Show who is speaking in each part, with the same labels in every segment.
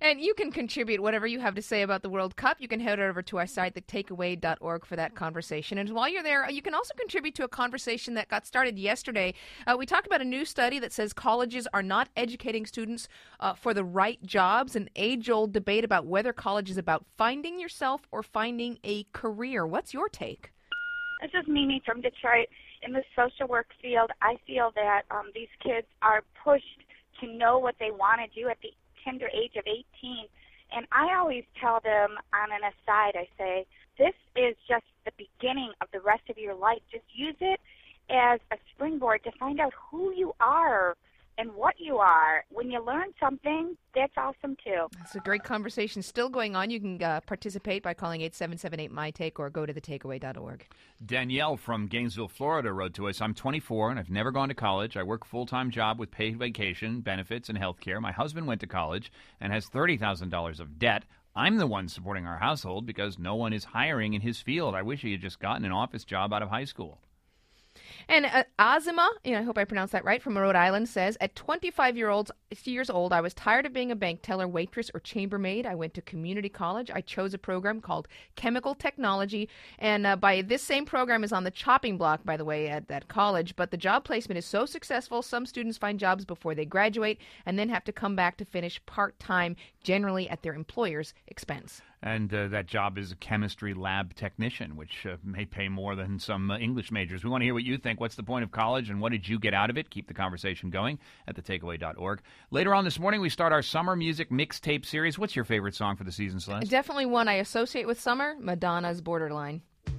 Speaker 1: And you can contribute whatever you have to say about the World Cup. You can head over to our site, thetakeaway.org, for that conversation. And while you're there, you can also contribute to a conversation that got started yesterday. We talked about a new study that says colleges are not educating students for the right jobs, an age-old debate about whether college is about finding yourself or finding a career. What's your take?
Speaker 2: This is Mimi from Detroit. In the social work field, I feel that these kids are pushed to know what they want to do at the tender age of 18. And I always tell them on an aside, I say, this is just the beginning of the rest of your life. Just use it as a springboard to find out who you are and what you are. When you learn something, that's awesome too.
Speaker 1: It's a great conversation still going on. You can participate by calling 877-8-MY-TAKE or go to thetakeaway.org.
Speaker 3: Danielle from Gainesville, Florida wrote to us, I'm 24 and I've never gone to college. I work a full-time job with paid vacation, benefits, and health care. My husband went to college and has $30,000 of debt. I'm the one supporting our household because no one is hiring in his field. I wish he had just gotten an office job out of high school.
Speaker 1: And Azima, I hope I pronounced that right, from Rhode Island says, at 25 years old, I was tired of being a bank teller, waitress, or chambermaid. I went to community college. I chose a program called Chemical Technology. And by this same program is on the chopping block, by the way, at that college. But the job placement is so successful, some students find jobs before they graduate and then have to come back to finish part-time, generally at their employer's expense.
Speaker 3: And that job is a chemistry lab technician, which may pay more than some English majors. We want to hear what you think. What's the point of college, and what did you get out of it? Keep the conversation going at thetakeaway.org. Later on this morning, we start our summer music mixtape series. What's your favorite song for the season, Celeste?
Speaker 1: Definitely one I associate with summer, Madonna's Borderline.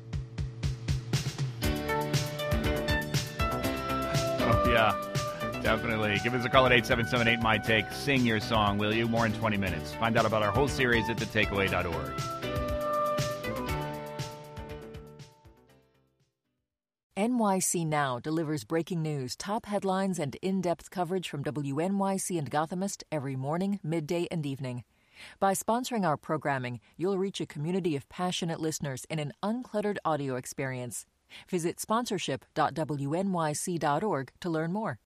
Speaker 3: Oh, yeah. Definitely. Give us a call at 877-8-MY-TAKE. Sing your song, will you? More in 20 minutes. Find out about our whole series at thetakeaway.org.
Speaker 4: NYC Now delivers breaking news, top headlines, and in-depth coverage from WNYC and Gothamist every morning, midday, and evening. By sponsoring our programming, you'll reach a community of passionate listeners in an uncluttered audio experience. Visit sponsorship.wnyc.org to learn more.